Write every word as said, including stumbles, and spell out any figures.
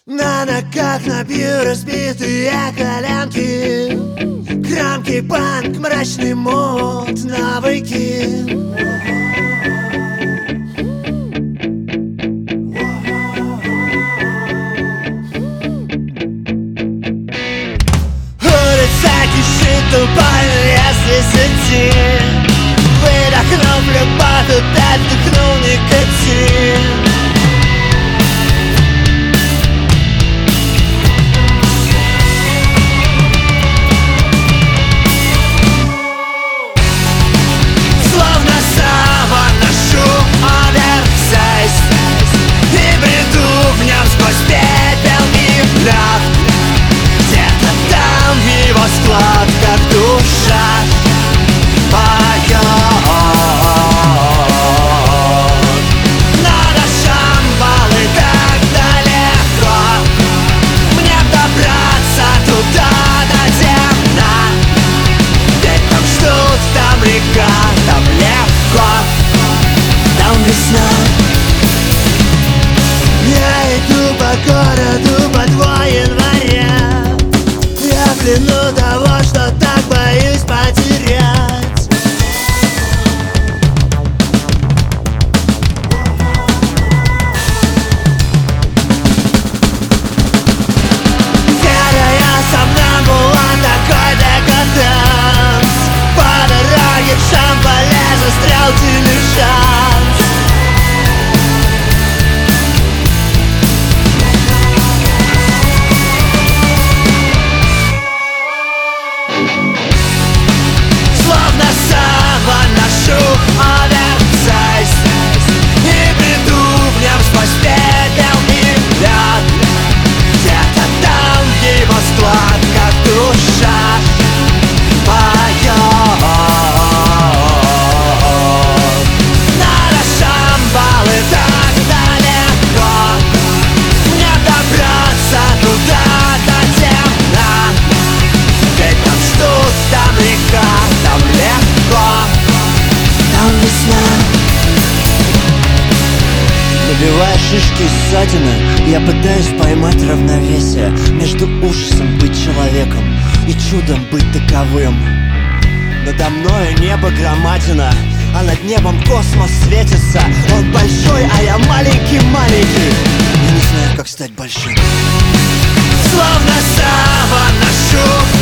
На ногах набью разбитые коленки, крамки, банк, мрачный мод, навыки. Улица кишит тупой, если сойти. Выдохнув любовь, туда вдохнул никотин. Склад, как душа поет. Надо Шамбалы так далеко, мне добраться туда до темна. Ведь там ждут, там река, там легко, там весна. Я иду по городу по два января, я в плену того, что так боюсь потерять. Серая сомнамбула, такой декаданс. По дороге в Шамбале застрял дилижанс. Словно сава ношу оверсайз и бреду в нем сквозь пепел и лед. Где-то там его склад, как душа поет. Надо Шамбалы так далеко, мне добраться туда до темна. Ведь там ждут, там река, там легко, там весна. Набивая шишки и ссадины, я пытаюсь поймать равновесие между ужасом быть человеком и чудом быть таковым. Надо мною небо громадина, а над небом космос светится. Он большой, а я маленький-маленький. Я не знаю, как стать большим. Словно сава ношу